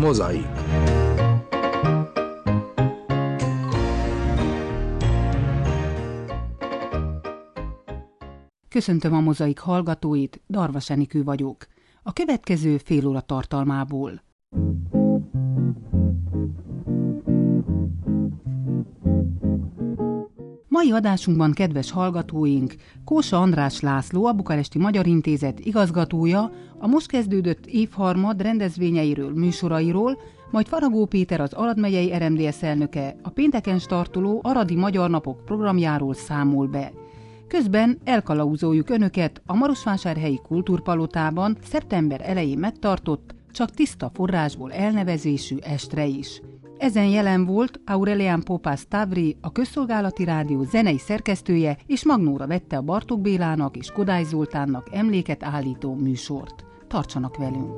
Mozaik. Köszöntöm a Mozaik hallgatóit, Darvas Enikő vagyok. A következő fél óra tartalmából. Mai adásunkban, kedves hallgatóink, Kósa András László, a Bukaresti Magyar Intézet igazgatója, a most kezdődött évharmad rendezvényeiről, műsorairól, majd Faragó Péter, az Arad megyei RMDSZ elnöke, a pénteken startoló Aradi Magyar Napok programjáról számol be. Közben elkalauzoljuk önöket a Marosvásárhelyi Kultúrpalotában szeptember elején megtartott, csak tiszta forrásból elnevezésű estre is. Ezen jelen volt Aurelián Popász Tavri, a Közszolgálati Rádió zenei szerkesztője, és magnóra vette a Bartók Bélának és Kodály Zoltánnak emléket állító műsort. Tartsanak velünk!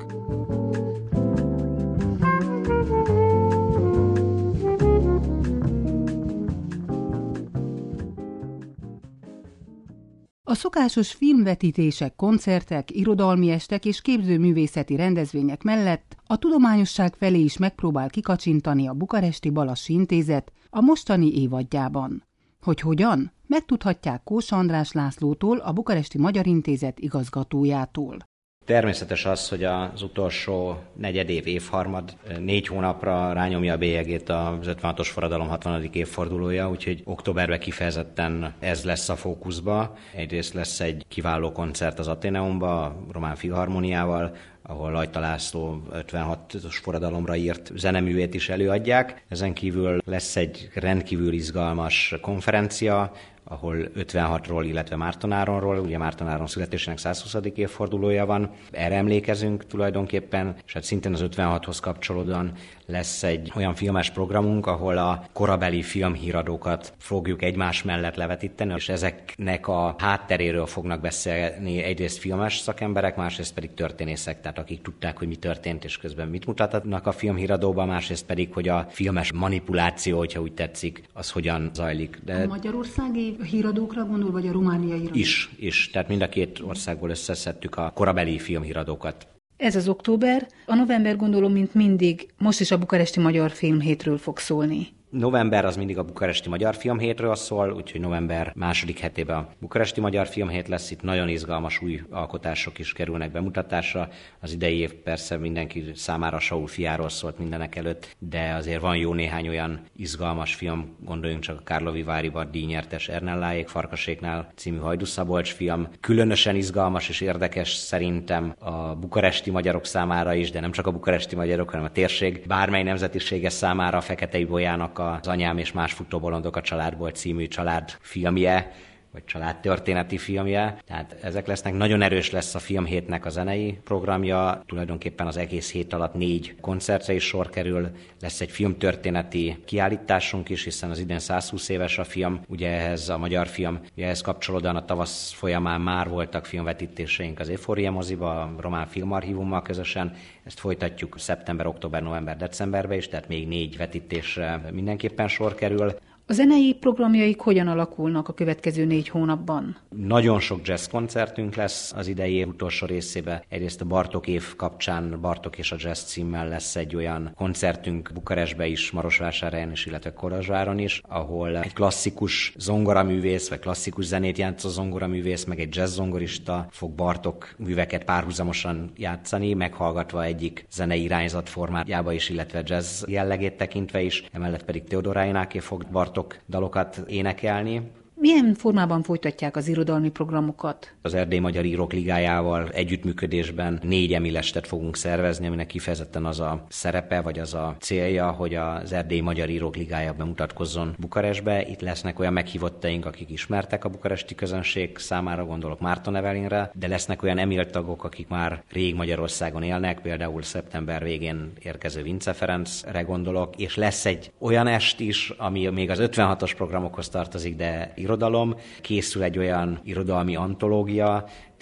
A szokásos filmvetítések, koncertek, irodalmi estek és képzőművészeti rendezvények mellett a tudományosság felé is megpróbál kikacsintani a Bukaresti Balassi Intézet a mostani évadjában. Hogy hogyan? Megtudhatják Kósa András Lászlótól, a Bukaresti Magyar Intézet igazgatójától. Természetes az, hogy az utolsó negyedév évharmad 4 hónapra rányomja a bélyegét az 56-os forradalom 60. évfordulója, úgyhogy októberben kifejezetten ez lesz a fókuszba. Egyrészt lesz egy kiváló koncert az Atheneumban, a Román Filharmoniával, ahol Lajta László 56-os forradalomra írt zeneművét is előadják. Ezen kívül lesz egy rendkívül izgalmas konferencia, ahol 56-ról, illetve Márton Áronról, ugye Márton Áron születésének 120. évfordulója van. Erre emlékezünk tulajdonképpen, és hát szintén az 56-hoz kapcsolódóan lesz egy olyan filmes programunk, ahol a korabeli filmhíradókat fogjuk egymás mellett levetíteni, és ezeknek a hátteréről fognak beszélni egyrészt filmes szakemberek, másrészt pedig történészek, tehát akik tudták, hogy mi történt, és közben mit mutatnak a filmhíradóban, másrészt pedig, hogy a filmes manipuláció, hogyha úgy tetszik, az hogyan zajlik. De a magyarországi híradókra gondol, vagy a romániai híradók? Is. Tehát mind a két országból összeszedtük a korabeli filmhíradókat. Ez az október, a november gondolom, mint mindig, most is a Bukaresti Magyar Filmhétről fog szólni. November az mindig a Bukaresti Magyar Filmhétről szól, úgyhogy november második hetében a Bukaresti Magyar Filmhét lesz. Itt nagyon izgalmas új alkotások is kerülnek bemutatásra. Az idei év persze mindenki számára Saul fiáról szólt mindenek előtt, de azért van jó néhány olyan izgalmas film, gondoljunk csak a Kárlovi Váriban díjnyertes Ernelláék Farkaséknál című Hajdú-Szabolcs film. Különösen izgalmas és érdekes szerintem a bukaresti magyarok számára is, de nem csak a bukaresti magyarok, hanem a térség bármely nemzetisége számára a Fekete Ibolyának az Anyám és más futóbolondok a családból című családfilmje, vagy családtörténeti filmje. Tehát ezek lesznek. Nagyon erős lesz a filmhétnek a zenei programja. Tulajdonképpen az egész hét alatt 4 koncertre is sor kerül. Lesz egy filmtörténeti kiállításunk is, hiszen az idén 120 éves a film. Ugye ehhez a magyar film, ehhez kapcsolódóan a tavasz folyamán már voltak filmvetítéseink az Euphoria moziba, a Román Filmarchívummal közösen. Ezt folytatjuk szeptember, október, november, decemberben is, tehát még 4 vetítésre mindenképpen sor kerül. A zenei programjaik hogyan alakulnak a következő 4 hónapban? Nagyon sok jazz koncertünk lesz az idei év utolsó részében. Egyrészt a Bartók év kapcsán Bartók és a jazz címmel lesz egy olyan koncertünk Bukarestben is, Marosvásárhelyen is, illetve Kolozsváron is, ahol egy klasszikus zongoraművész, vagy klasszikus zenét játszó zongoraművész, meg egy jazz zongorista fog Bartók műveket párhuzamosan játszani, meghallgatva egyik zenei irányzat formájába is, illetve jazz jellegét tekintve is. Emellett pedig Teodor Ráináké fog Bartók dalokat énekelni. Milyen formában folytatják az irodalmi programokat? Az Erdély Magyar Írók Ligájával együttműködésben 4 emilestet fogunk szervezni, aminek kifejezetten az a szerepe, vagy az a célja, hogy az Erdély Magyar Írók Ligája bemutatkozzon Bukarestbe. Itt lesznek olyan meghívottaink, akik ismertek a bukaresti közönség számára, gondolok Márton Evelinre, de lesznek olyan emiltagok, akik már rég Magyarországon élnek, például szeptember végén érkező Vince Ferencre gondolok, és lesz egy olyan est is, ami még az 56-os programokhoz tartozik, de irodalom. Készül egy olyan irodalmi antológia,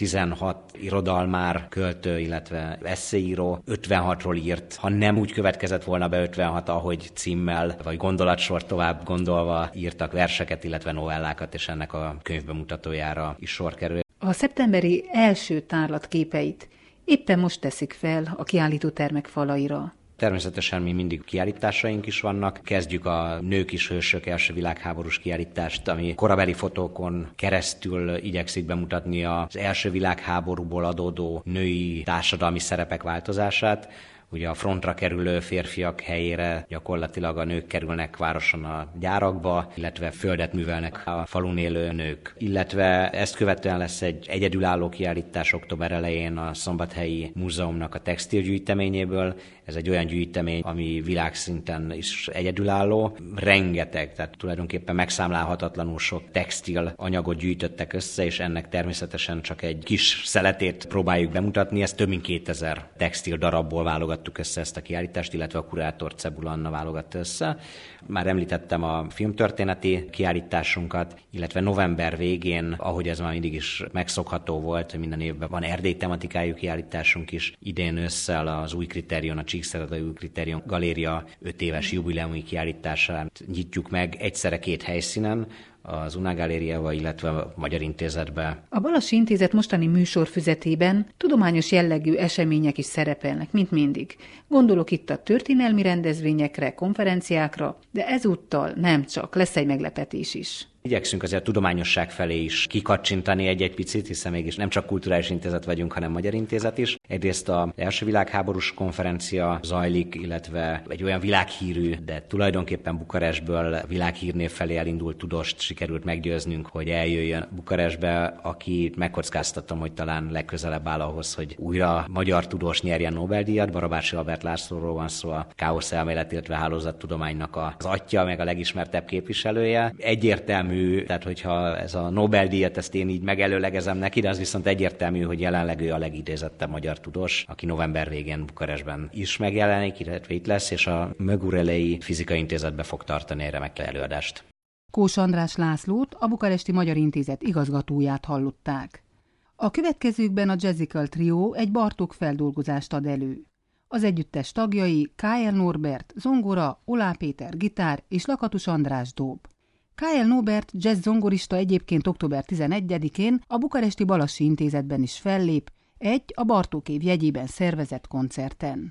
16 irodalmár, költő, illetve esszéíró 56-ról írt, ha nem úgy következett volna be 56, ahogy címmel, vagy gondolatsor tovább gondolva írtak verseket, illetve novellákat, és ennek a könyvbemutatójára is sor kerül. A szeptemberi első tárlat képeit éppen most teszik fel a kiállítótermek falaira. Természetesen mi mindig kiállításaink is vannak. Kezdjük a Nők is hősök első világháborús kiállítást, ami korabeli fotókon keresztül igyekszik bemutatni az első világháborúból adódó női társadalmi szerepek változását. Ugye a frontra kerülő férfiak helyére gyakorlatilag a nők kerülnek városon a gyárakba, illetve földet művelnek a falun élő nők. Illetve ezt követően lesz egy egyedülálló kiállítás október elején a Szombathelyi Múzeumnak a textilgyűjteményéből. Ez egy olyan gyűjtemény, ami világszinten is egyedülálló. Rengeteg, tehát tulajdonképpen megszámlálhatatlanul sok textil anyagot gyűjtöttek össze, és ennek természetesen csak egy kis szeletét próbáljuk bemutatni. Ez több mint 2000 textil darabból válogattuk össze ezt a kiállítást, illetve a kurátor Cebula Anna válogatta össze. Már említettem a filmtörténeti kiállításunkat, illetve november végén, ahogy ez már mindig is megszokható volt, minden évben van Erdély tematikájú kiállításunk is. Idén ősszel az Új Kritérion, a Csíkszeredai Új Kritérion Galéria 5 éves jubileumi kiállítását nyitjuk meg egyszerre 2 helyszínen, az Unná Galériával, illetve a Magyar Intézetbe. A Balassi Intézet mostani műsorfüzetében tudományos jellegű események is szerepelnek, mint mindig. Gondolok itt a történelmi rendezvényekre, konferenciákra, de ezúttal nem csak, lesz egy meglepetés is. Igyekszünk azért a tudományosság felé is kikacsintani egy picit, hiszen mégis nem csak kulturális intézet vagyunk, hanem Magyar Intézet is. Egyrészt az első világháborús konferencia zajlik, illetve egy olyan világhírű, de tulajdonképpen Bukarestből világhírnév felé elindult tudost sikerült meggyőznünk, hogy eljöjjön Bukarestbe, aki megkockáztatom, hogy talán legközelebb áll ahhoz, hogy újra magyar tudós nyerjen Nobel-díjat. Barabási Albert Lászlóról van szó, a káosz elmélet, illetve hálózattudománynak az atya, meg a legismertebb képviselője. Egyértelmű, tehát hogyha ez a Nobel-díjat, ezt én így megelőlegezem neki, de az viszont egyértelmű, hogy jelenleg ő a legidézettebb magyar tudós, aki november végén Bukarestben is megjelenik, illetve itt lesz, és a Mögurelei Fizikai Intézetbe fog tartani egy remek előadást. Kós András Lászlót, a Bukaresti Magyar Intézet igazgatóját hallották. A következőkben a Jazzical Trio egy Bartók feldolgozást ad elő. Az együttes tagjai K.L. Norbert zongora, Olá Péter gitár és Lakatos András dob. K.L. Norbert jazz zongorista egyébként október 11-én a Bukaresti Balassi Intézetben is fellép, egy a Bartók év jegyében szervezett koncerten.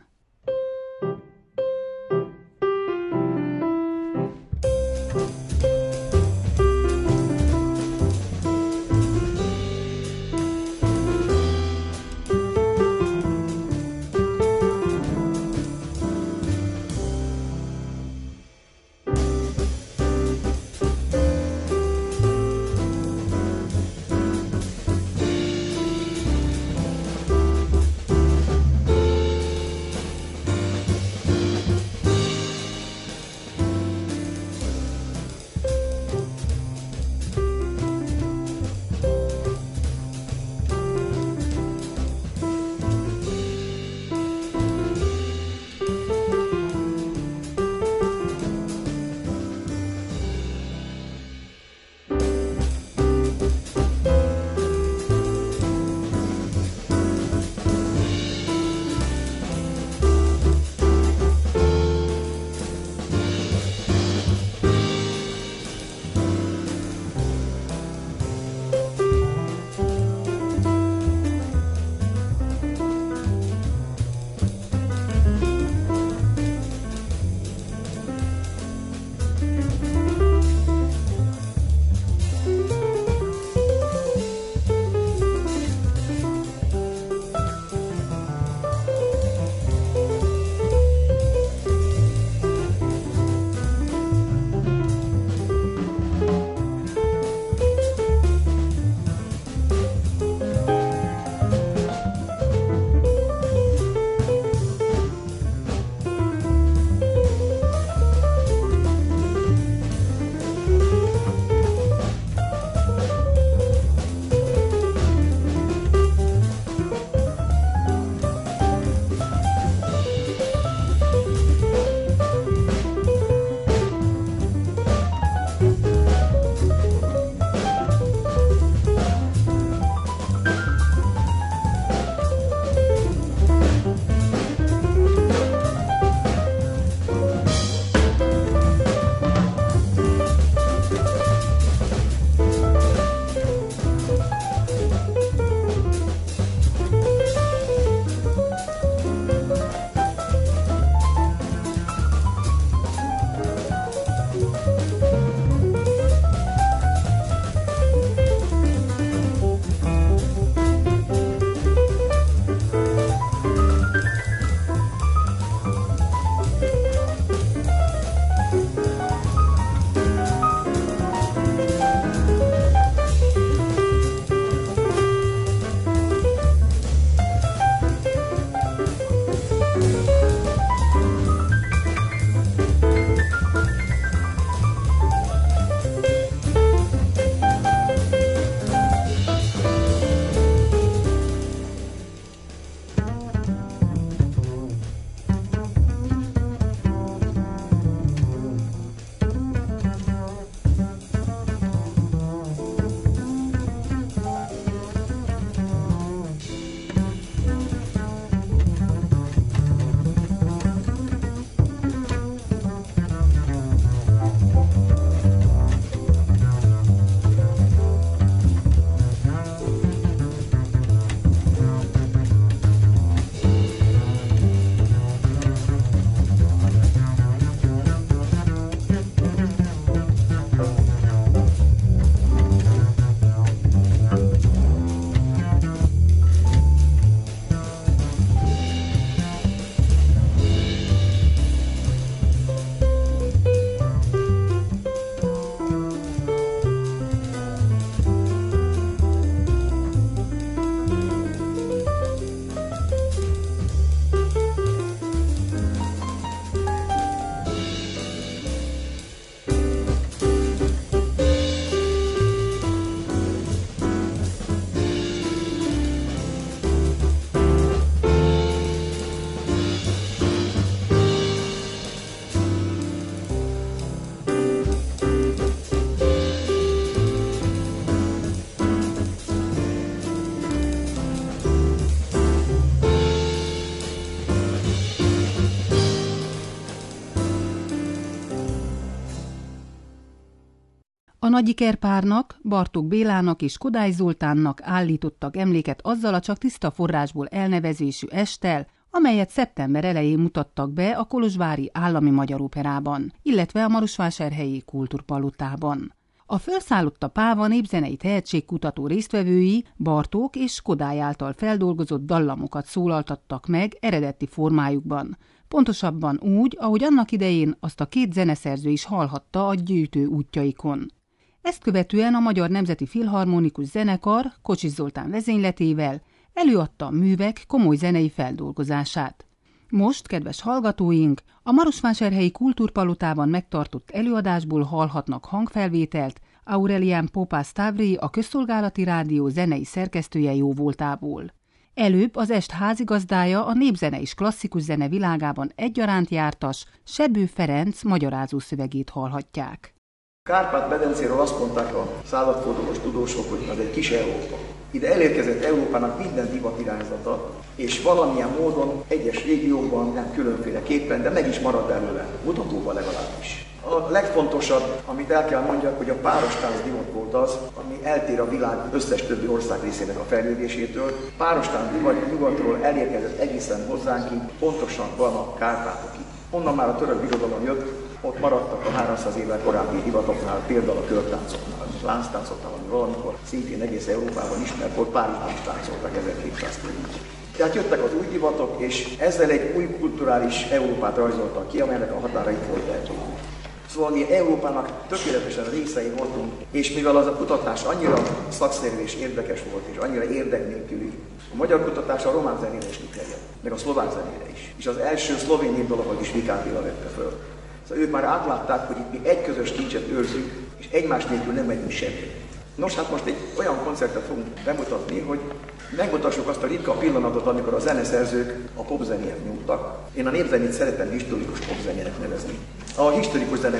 Nagyiker párnak, Bartók Bélának és Kodály Zoltánnak állítottak emléket azzal a csak tiszta forrásból elnevezésű esttel, amelyet szeptember elején mutattak be a Kolozsvári Állami Magyar Operában, illetve a Marosvásárhelyi Kultúrpalotában. A Fölszállott a páva népzenei tehetségkutató résztvevői Bartók és Kodály által feldolgozott dallamokat szólaltattak meg eredeti formájukban, pontosabban úgy, ahogy annak idején azt a két zeneszerző is hallhatta a gyűjtő útjaikon. Ezt követően a Magyar Nemzeti Filharmonikus Zenekar Kocsis Zoltán vezényletével előadta a művek komoly zenei feldolgozását. Most, kedves hallgatóink, a Marosvásárhelyi Kultúrpalotában megtartott előadásból hallhatnak hangfelvételt Aurelián Popás Tavri, a Közszolgálati Rádió zenei szerkesztője jóvoltából. Előbb az est házigazdája, a népzene és klasszikus zene világában egyaránt jártas Sebő Ferenc magyarázó szövegét hallhatják. Kárpát-medencéről azt mondták a századfordulós tudósok, hogy az egy kis Európa. Ide elérkezett Európának minden divat irányzata, és valamilyen módon egyes régiókban, nem különféleképpen, de meg is maradt belőle, mutatóban legalábbis. A legfontosabb, amit el kell mondjak, hogy a párostánc divat volt az, ami eltér a világ összes többi ország részének a fejlődésétől. Párostánc divat nyugatról elérkezett egészen hozzánk, pontosan van a Kárpátokig. Onnan már a török birodalom jött, ott maradtak a 300 évvel korábbi divatoknál, például a körtáncoknál, lánctáncoknál, ami valamikor szintén egész Európában ismert volt, Párizsban is táncoltak 1200 körül. Tehát jöttek az új divatok, és ezzel egy új kulturális Európát rajzoltak ki, amelynek a határait folytatjuk. Szóval mi Európának tökéletesen részei voltunk, és mivel az a kutatás annyira szakszerű és érdekes volt, és annyira érdeknélküli, a magyar kutatás a román zenére is kiterjedt, meg a szlovák zenére is. És az első szlovén népdalokat is Vikár Béla vette föl. Szóval ők már átlátták, hogy itt mi egy közös kincset őrzünk, és egymás nélkül nem megyünk semmi. Nos, hát most egy olyan koncertet fogunk bemutatni, hogy megmutassuk azt a ritka pillanatot, amikor a zeneszerzők a popzenéhez nyúltak. Én a népzenét szeretem historikus popzenének nevezni. A historikus zene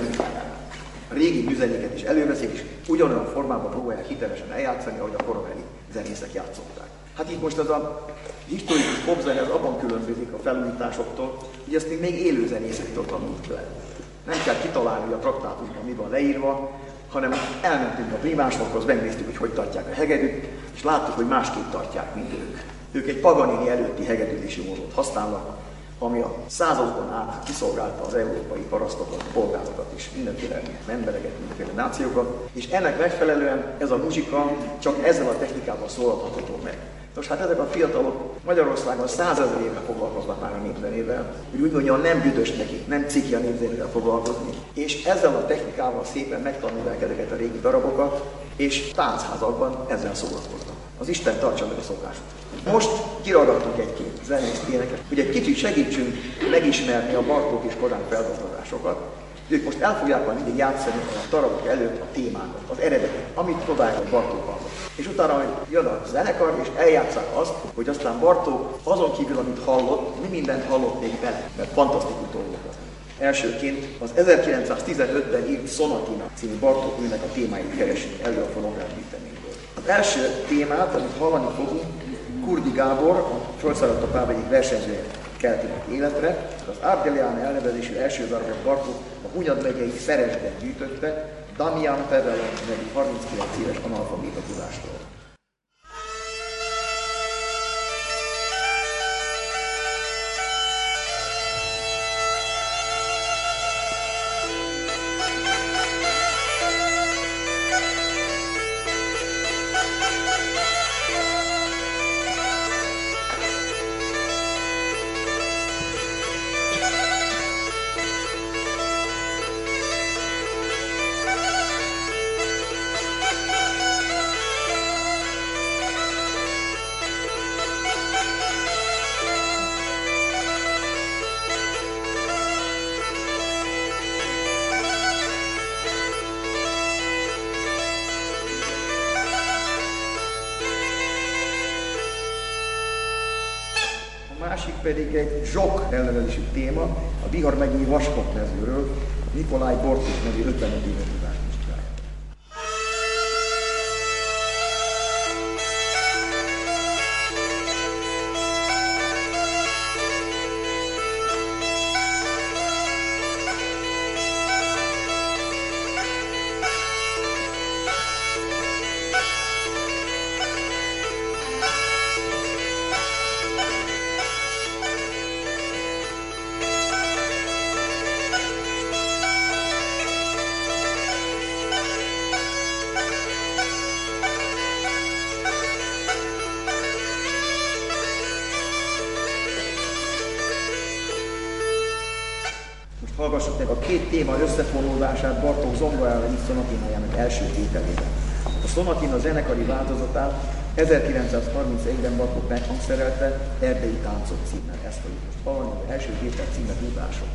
a régi műzenéket is előveszik, és ugyanolyan formában próbálják hitelesen eljátszani, ahogy a korabeli zenészek játszották. Hát itt most az a historikus popzene az abban különbözik a felújításoktól, hogy ezt még élő zenészektől tanult le. Nem kell kitalálni, hogy a traktátusban mi van leírva, hanem elmentünk a primásokhoz, megnéztük, hogy tartják a hegedűt, és láttuk, hogy másképp tartják, mint ők. Ők egy Paganini előtti hegedűzési módot használnak, ami a századokon át kiszolgálta az európai parasztokat, polgárokat is, mindenféle embereket, mindenféle nációkat, és ennek megfelelően ez a muzsika csak ezzel a technikával szólalható meg. Nos, hát ezek a fiatalok Magyarországon 100 000 éve foglalkoznak már a népzenével, hogy úgy mondjam, nem büdös nekik, nem ciki a népzenével foglalkozni, és ezzel a technikával szépen megtanulják ezeket a régi darabokat, és táncházakban ezzel szórakoznak. Az Isten tartsa meg a szokásot. Most kiragadtunk egy-két zenészt éneket, hogy egy kicsit segítsünk megismerni a Bartók és Kodály feldolgozásokat. Ők most el fogják majd mindig játszani a darabok előtt a témákat, az eredetet, amit Kodály vagy Bartók hallott. És utána jön a zenekar, és eljátszák azt, hogy aztán Bartók azon kívül, amit hallott, mi mindent hallott még bele, mert fantasztikus dolgokat. Elsőként az 1915-ben írt Sonatina című Bartók műnek a témáit keresünk elő a fonográf gyűjteményből. Az első témát, amit hallani fogunk, Kurdi Gábor, a Fölszállott a páva egyik versenyzője keltinek életre. Az Ardelián elnevezésű első darabot Bartók a Hunyad megyei Szeresben gyűjtötte, Damian Pevelon nevű 39 éves analfabéta tudástól. Másik pedig egy Zsok elnevezésű téma, a Bihar megyei Vaskok mezőről, Nikolaj Bortos nevű 55 éves tudásműskája. Hallgassuk meg a két téma összefonódását Bartók zongorára szonatinájának első tételében. A szonatina zenekari változatát 1931-ben Bartók meghangszerelte Erdélyi táncok címmel. Ezt fogjuk most hallani, az első tétel címe Dúdások.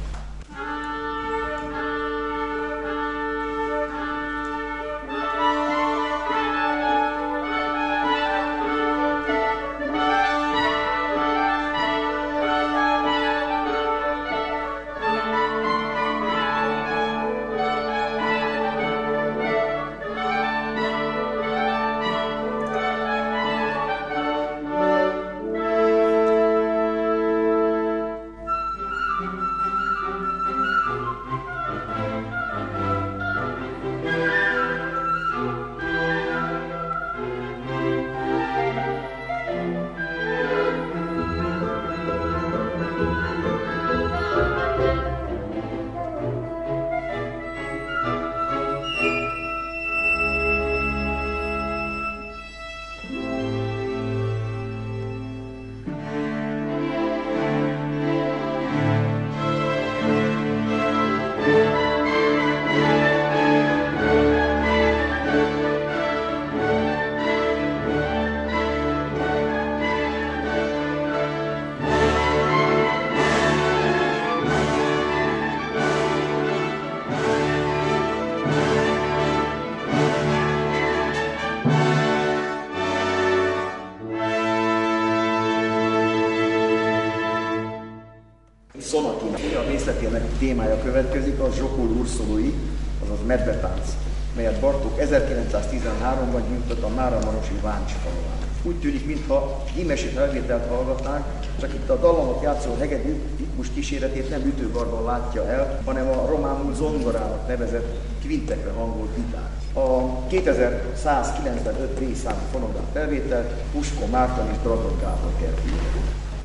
Szonatina. A részletének témája következik, az Zsokul Urszolói, azaz medvetánc, melyet Bartók 1913-ban nyújtott a Máramarosi Váncs falván. Úgy tűnik, mintha hímesi felvételt hallgatnánk, csak itt a dallamot játszó hegedű ritmus kíséretét nem ütőgarban látja el, hanem a románul zongorának nevezett kvintekre hangolt gitár. A 2195 részszámú fonográf felvételt Puskó Márton és Dragon Gábor kertjének.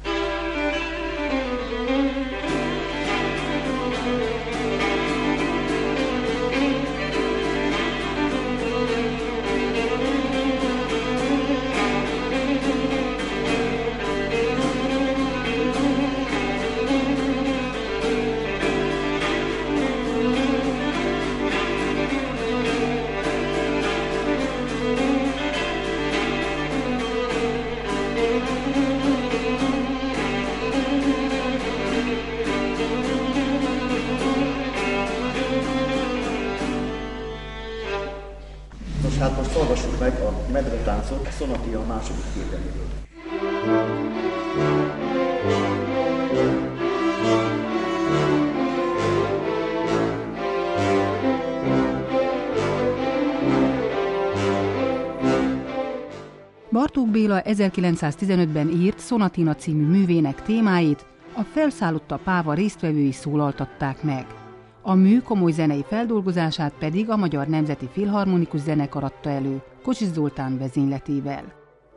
Hát most hallgassuk meg a medvetáncot, a szonatina a második tételéből. Bartók Béla 1915-ben írt Szonatina című művének témáit a Felszállotta Páva résztvevői szólaltatták meg. A mű komoly zenei feldolgozását pedig a Magyar Nemzeti Filharmonikus Zenekar adta elő, Kocsis Zoltán vezényletével.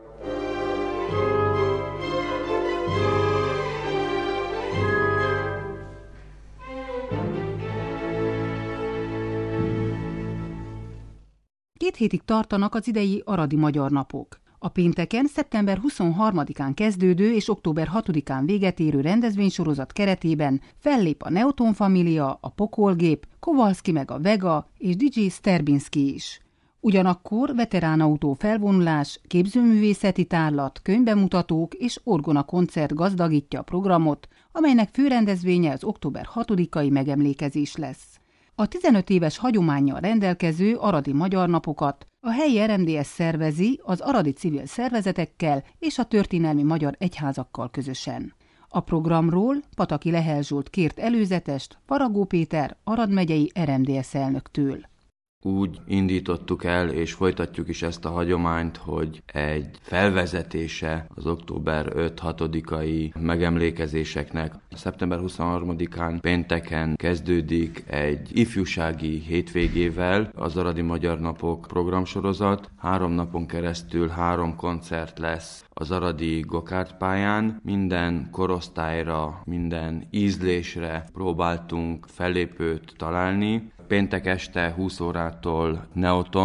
Két hétig tartanak az idei Aradi Magyar Napok. A pénteken, szeptember 23-án kezdődő és október 6-án véget érő rendezvénysorozat keretében fellép a Neoton Família, a Pokolgép, Kowalski meg a Vega és DJ Sterbinski is. Ugyanakkor veteránautó felvonulás, képzőművészeti tárlat, könyvbemutatók és orgona koncert gazdagítja a programot, amelynek főrendezvénye az október 6-ai megemlékezés lesz. A 15 éves hagyománnyal rendelkező Aradi Magyar Napokat a helyi RMDS szervezi az aradi civil szervezetekkel és a történelmi magyar egyházakkal közösen. A programról Pataki Lehel Zsolt kért előzetest Faragó Péter Arad megyei RMDS elnöktől. Úgy indítottuk el, és folytatjuk is ezt a hagyományt, hogy egy felvezetése az október 5-6-ai megemlékezéseknek. Szeptember 23-án pénteken kezdődik egy ifjúsági hétvégével az Aradi Magyar Napok programsorozat. 3 napon keresztül 3 koncert lesz az aradi gokártpályán. Minden korosztályra, minden ízlésre próbáltunk fellépőt találni. Péntek este 20 órától Neoton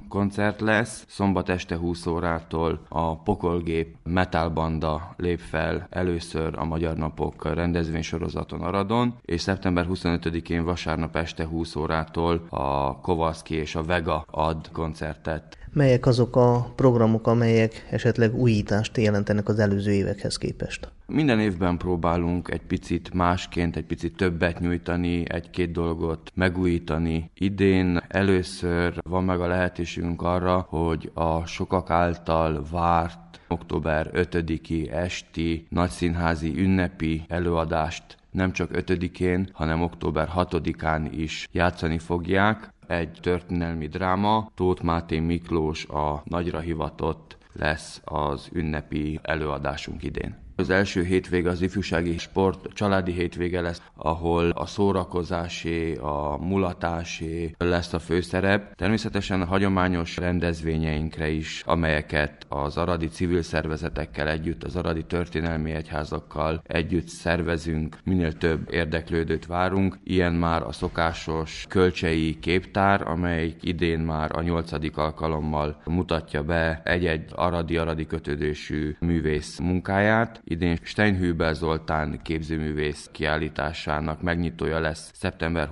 koncert lesz. Szombat este 20 órától a Pokolgép metalbanda lép fel először a Magyar Napok rendezvénysorozaton Aradon, és szeptember 25-én vasárnap este 20 órától a Kowalski és a Vega ad koncertet. Melyek azok a programok, amelyek esetleg újítást jelentenek az előző évekhez képest? Minden évben próbálunk egy picit másként, egy picit többet nyújtani, egy-két dolgot megújítani. Idén először van meg a lehetőségünk arra, hogy a sokak által várt október 5-i esti nagyszínházi ünnepi előadást nem csak 5-én, hanem október 6-án is játszani fogják. Egy történelmi dráma, Tóth Máté Miklós a nagyra hivatott lesz az ünnepi előadásunk idén. Az első hétvége az ifjúsági sport családi hétvége lesz, ahol a szórakozásé, a mulatásé lesz a főszerep. Természetesen a hagyományos rendezvényeinkre is, amelyeket az aradi civil szervezetekkel együtt, az aradi történelmi egyházakkal együtt szervezünk, minél több érdeklődőt várunk. Ilyen már a szokásos kölcsei képtár, amely idén már a 8. alkalommal mutatja be egy-egy aradi kötődésű művész munkáját. Idén Steinhüber Zoltán képzőművész kiállításának megnyitója lesz szeptember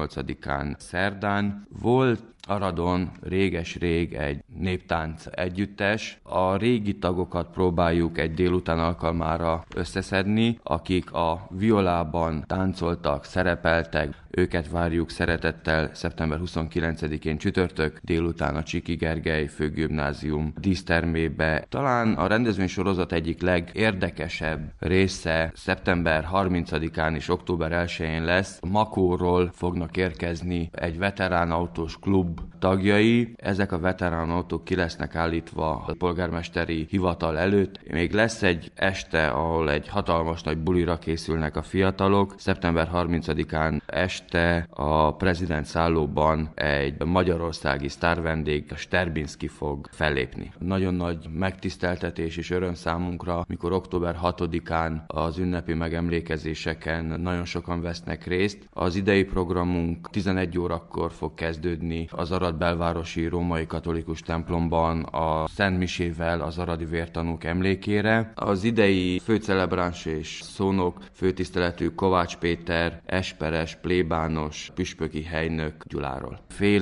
28-án szerdán. Volt Aradon réges-rég egy néptánc együttes. A régi tagokat próbáljuk egy délután alkalmára összeszedni, akik a violában táncoltak, szerepeltek. Őket várjuk szeretettel szeptember 29-én csütörtök délután a Csiki Gergely Főgimnázium dísztermébe. Talán a rendezvénysorozat egyik legérdekesebb része szeptember 30-án és október 1-én lesz. Makóról fognak érkezni egy veteránautós klub tagjai. Ezek a veteránautók ki lesznek állítva a polgármesteri hivatal előtt. Még lesz egy este, ahol egy hatalmas nagy bulira készülnek a fiatalok. Szeptember 30-án este a Prezident szállóban egy magyarországi sztárvendég, a Sterbinski fog fellépni. Nagyon nagy megtiszteltetés és öröm számunkra, mikor október 6-án az ünnepi megemlékezéseken nagyon sokan vesznek részt. Az idei programunk 11 órakor fog kezdődni az Arad belvárosi római katolikus templomban a Szent Misével az aradi vértanúk emlékére. Az idei főcelebráns és szónok főtiszteletű Kovács Péter, esperes, plébános, püspöki helynök Gyuláról.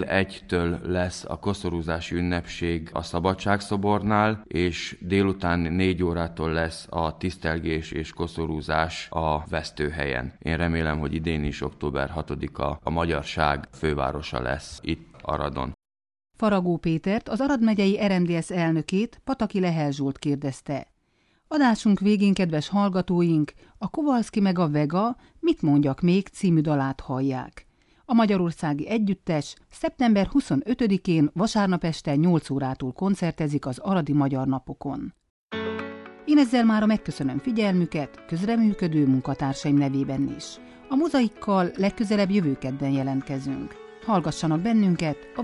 12:30 lesz a koszorúzási ünnepség a Szabadságszobornál, és délután 4 órától lesz a tisztelgés és koszorúzás a Vesztőhelyen. Én remélem, hogy idén is október 6-a a magyarság fővárosa lesz itt Aradon. Faragó Pétert, az Arad megyei RMDSZ elnökét, Pataki Lehel Zsolt kérdezte. Adásunk végén, kedves hallgatóink, a Kowalski meg a Vega Mit mondjak még című dalát hallják. A magyarországi együttes szeptember 25-én vasárnap este 8 órától koncertezik az Aradi Magyar Napokon. Én ezzel mára megköszönöm figyelmüket, közreműködő munkatársaim nevében is. A Mozaikkal legközelebb jövő kedden jelentkezünk. Hallgassanak bennünket a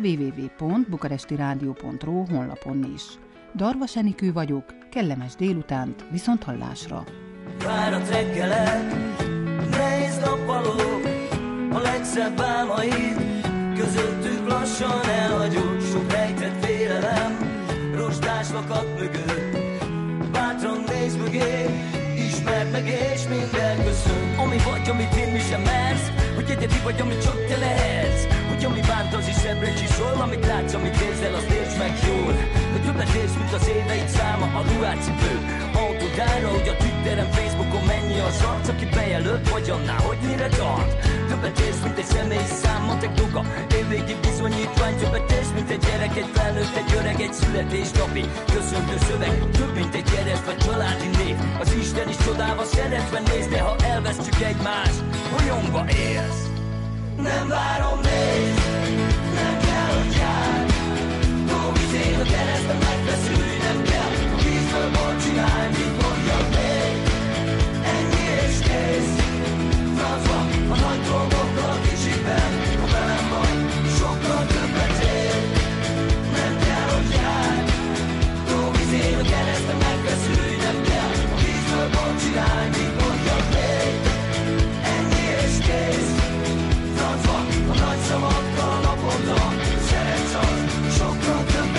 www.bukarestiradio.ro honlapon is. Darvas Enikő vagyok, kellemes délutánt, viszonthallásra! Fáradt reggelen, nehéz nappalok, a legszebb álmaid, közöttük lassan elhagyott, sok rejtett félelem, rostás lakat mögött. Bátran nézd mögé, ismerd meg és minden köszön. Ami vagy, amit én mi sem mersz, hogy egyedi vagy, amit csak te lehetsz. Hogy ami bánt, az is ebbre csisol, amit látsz, amit érzel, azt értsd meg jól. Hogy többet érsz, mint az éveid száma, a ruhátcipő, autódára, hogy a Twitteren, Facebookon mennyi az arc, aki bejelölt, vagy annál, hogy mire tart. Többet érsz, mint egy személy szám, matek doga, évvégi bizonyítvány. Többet érsz, mint egy gyerek, egy felnőtt, egy öreg, egy születésnapi köszöntő szöveg. Több, mint egy kereszt vagy családi név, az Isten is csodálva szeretve néz, de ha elvesztjük egymást, bolyongva élsz. Nem várom, nézd, nem kell, hogy jár. Dolgozén a keresztben megfeszülni nem kell. A vízből bort csinálj, mit mondjak még. Ennyi és kész. Francba, a nagy dolgokkal kicsikben. Ha velem vagy, sokkal többet ér. Nem kell, hogy jár. Dolgozén a keresztben megfeszülni nem kell. A vízből bort csinálj, mit mondjak még. Ennyi és kész. Francba, a nagy szavakkal naponta. Szeretsz az, sokkal többet.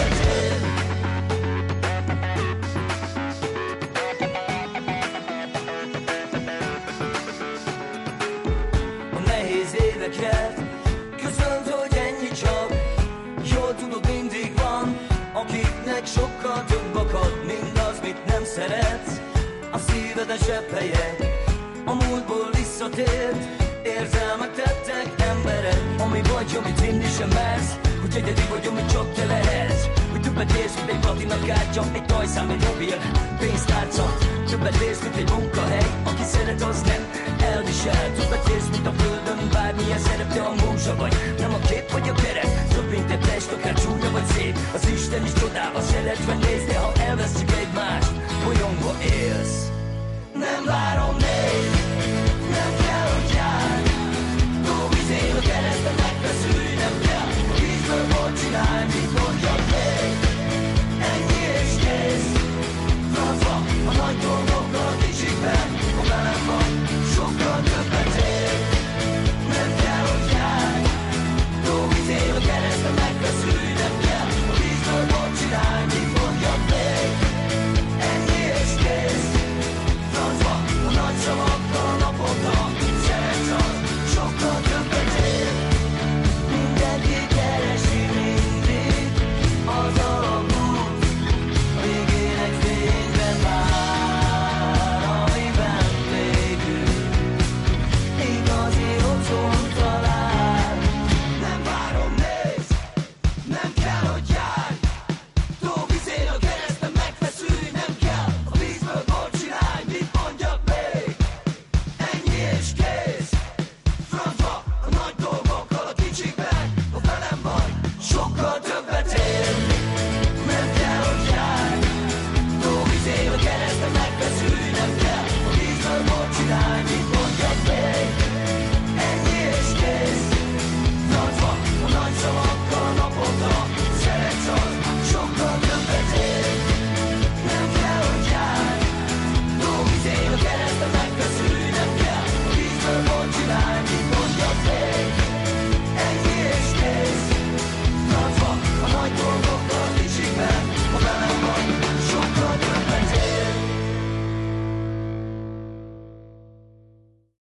a szívedesebb helye. A múltból visszatért, érzelmek tettek embered. Ami vagy, amit vinni sem mersz, hogy egyedi vagy, amit csak te lehetsz. Hogy többet érsz, mint egy platinakártya, egy tajszám, egy mobil, pénztárca. Többet érsz, mint egy munkahely, aki szeret, az nem elvisel.